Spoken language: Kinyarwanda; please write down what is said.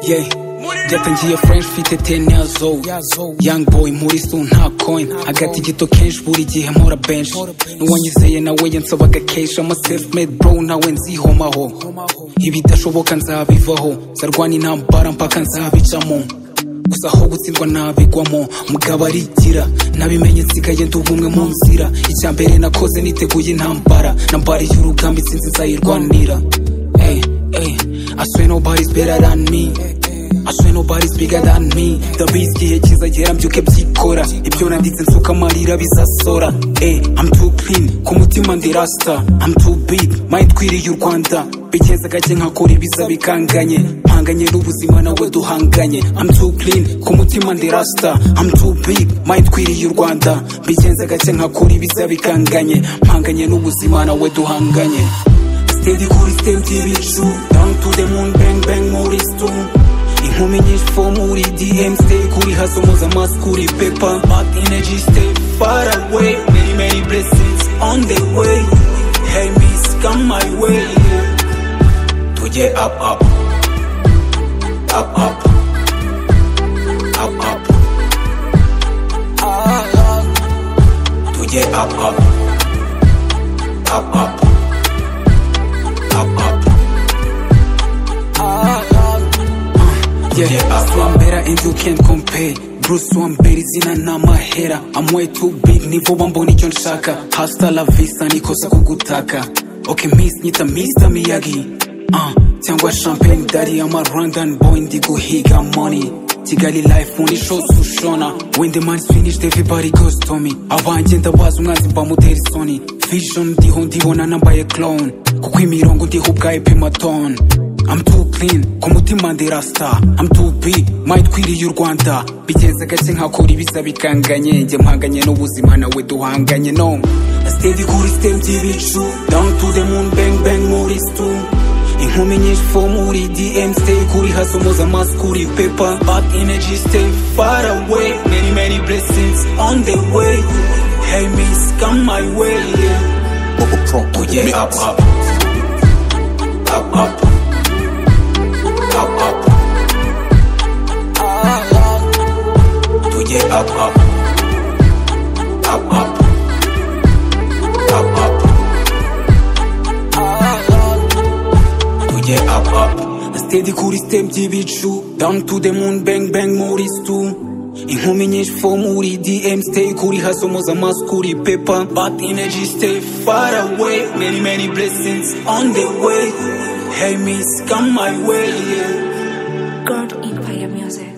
Yeah, byatangiye French mfite 10 years old. Young boy muri stu nta coin, agati gito kenshi buri gihe mpora bench. Nuwanyizeye nawe yansabaga cash, I'm a self-made bro nawe nzihomaho. Ibidashoboka nzabivaho, zarwani intambara mpaka nzabicamo. Gusa aho gutsindwa nabigwamo, mugabo arigira nabimenye nsigaye ndubumwe mu nzira. Icyambere nakoze niteguye intambara, nambari y'urugamba itsinzi nzayirwanira. I swear nobody's better than me, I swear nobody's bigger than me. Ndabizi igihe kizagera mbyuke byikora, ibyo nanditse nsuka amarira bizasora. I'm too clean, ku mutima ndi rasta, I'm too big, mind twiriye u Rwanda. Bigeze gake nkakora ibiza bikanganye, mpanganye n'ubuzima nawe duhanganye. I'm too clean, ku mutima ndi rasta, I'm too big, mind twiriye u Rwanda. Bigeze gake nkakora ibiza bikanganye, mpanganye n'ubuzima nawe duhanganye. Steady kuri stem t'ibicu, down to the moon bang bang muri stu. Inkumi nyinshi fo muri DM, stay kuri hustle muza mask kuri paper. Bad energy stay far away, many blessings on the way. Hey miss come my way, tujye up up up up up up, tujye up up up up yeah, I'm better and you can't compare. Bruce Wambere izina n'amahera, I'm way too big nivo bambona icyo nshaka. Hasta la vista nikosa kugutaka. Okay miss nyita Mr. Miyagi, cyangwa champagne daddy, I'm a Rwandan boy ndi guhiga money. Kigali life undi shows ushona, when the man's finished everybody goes to me. Abanjye ndabaza umwanzi mbamutera isoni, vision ndiho ndibona nambaye clown, kuko imirongo ndiho ubwayo pimaton. I'm too clean, ku mutima ndi rasta, I'm too big, mind twiriye u Rwanda. Bigeze gake nkakora ibiza bikanganye, njye mpanganye n'ubuzima nawe duhanganye. No, steady kuri stem t'ibicu, down to the moon bang bang muri stu. Inkumi nyinshi fo muri DM, stay kuri hustle muza mask kuri paper. Bad energy stay far away, many blessings on the way. Hey miss come my way, tujye up up up up up up, tujye up up up up up up, tujye up up. Steady kuri stem t'ibicu, down to the moon bang bang muri stu. Inkumi nyinshi fo muri DM, stay kuri hustle muza mask kuri paper. Bad energy stay far away, many blessings on the way. Hey miss come my way, God Empire Music.